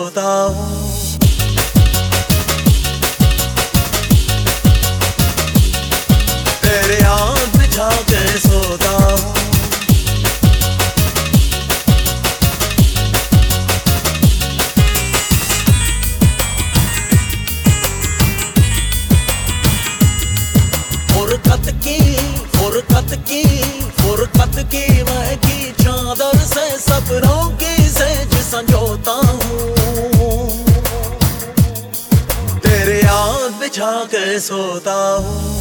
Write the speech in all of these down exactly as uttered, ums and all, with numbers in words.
सोता हूँ। तेरे याद बिछा के सोता हूँ। फुरकत की फुरकत की फुरकत की महकी चादर से सपनों की सेज संजोता हूँ। तेरे याद बिछा के सोता हूँ।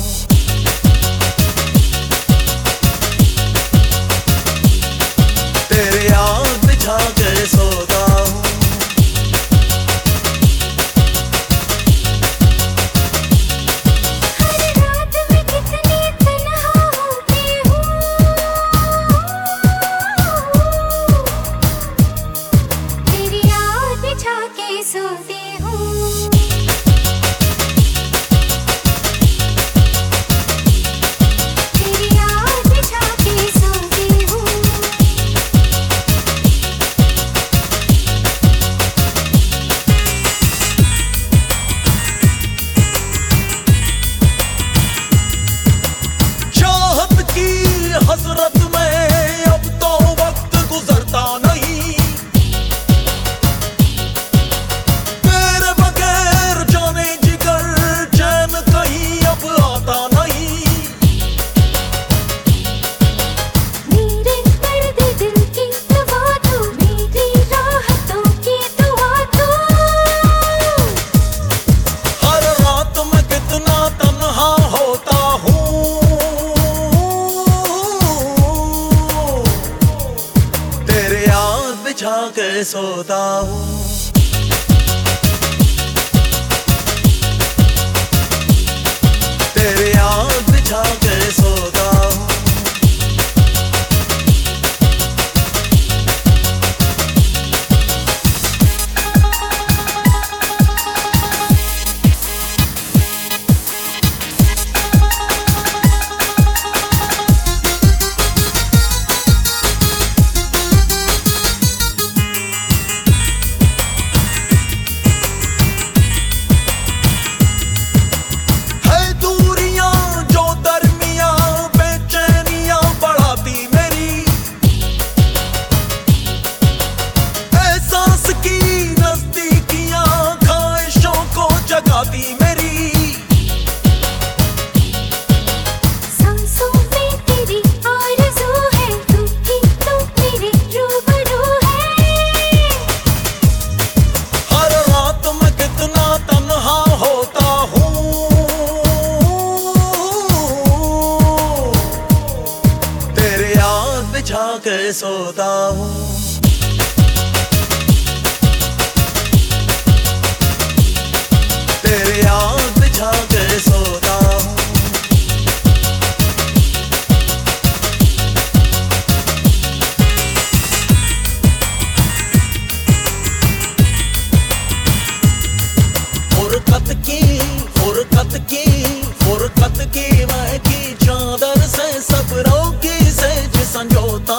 तेरे याद बिछा के सोता हूँ। हसरत में अब तो वक्त गुजरता नहीं, तेरे बगैर जाने जिगर चैन कहीं अब आता नहीं। मेरे दर्द दिल की दवा तू, मेरी राहतों की दुआ तू। हर रात मैं कितना तन्हा होता हूँ। तेरे याद बिछा के सोता हूँ। तेरे याद बिछा के सोता हूँ। सांसों में तेरी आरज़ू है, तू ही तो मेरे रूबरू है। हर रात मैं कितना तन्हा होता हूँ। तेरे याद बिछा के सोता हूँ। तेरे याद बिछा के सोता हूँ। फुरकत की फुरकत की फुरकत की महकी चादर से सपनों की सेज संजोता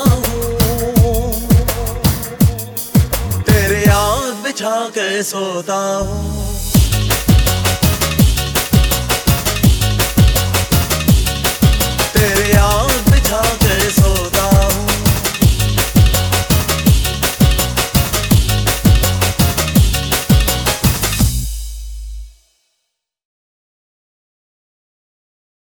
हूँ। तेरे याद बिछा के सोता हूँ।